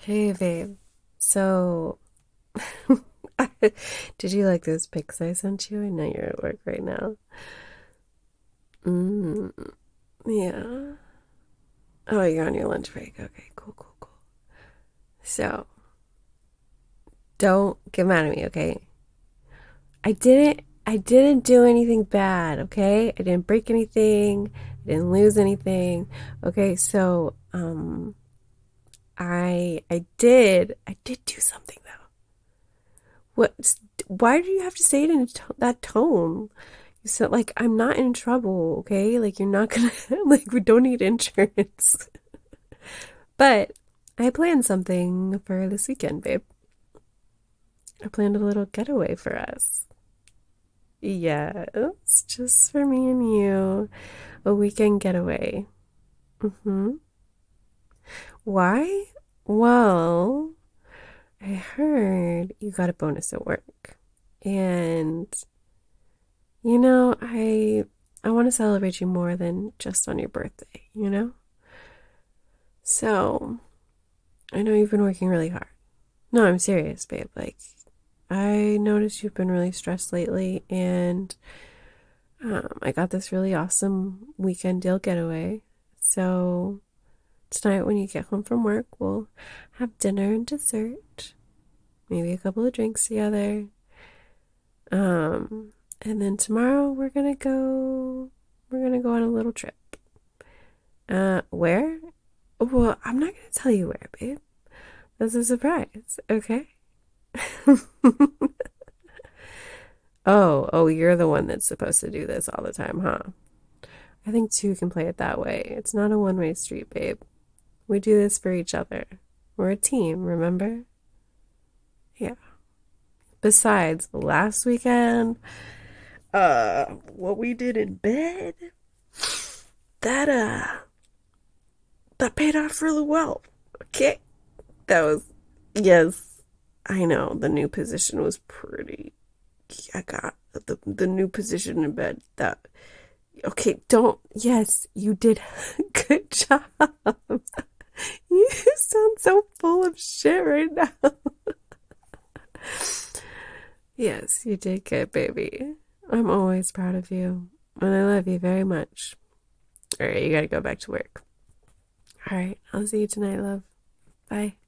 Hey, babe. So, did you like those pics I sent you? I know you're at work right now. Mm, yeah. Oh, you're on your lunch break. Okay, cool, cool, cool. So, don't get mad at me, okay? I didn't do anything bad, okay? I didn't break anything. I didn't lose anything. Okay, so, I did do something though. What? Why do you have to say it in that tone? You said like I'm not in trouble, okay? Like you're not gonna like we don't need insurance. But I planned something for this weekend, babe. I planned a little getaway for us. Yeah, it's just for me and you. A weekend getaway. Mm-hmm. Why? Well, I heard you got a bonus at work. And I want to celebrate you more than just on your birthday, you know? So, I know you've been working really hard. No, I'm serious, babe. Like, I noticed you've been really stressed lately, and I got this really awesome weekend deal getaway. So, tonight when you get home from work, we'll have dinner and dessert, maybe a couple of drinks together. And then tomorrow we're gonna go on a little trip. Where? Well, I'm not gonna tell you where, babe. That's a surprise, okay? Oh, you're the one that's supposed to do this all the time, huh? I think two can play it that way. It's not a one-way street, babe. We do this for each other. We're a team, remember? Yeah. Besides, last weekend, what we did in bed, that that paid off really well. Okay. That was yes. I know the new position was pretty. I got the new position in bed. That okay? Don't. Yes, you did. Good job. You sound so full of shit right now. Yes, you did good, baby. I'm always proud of you, and I love you very much. All right, you gotta go back to work. All right, I'll see you tonight, love. Bye.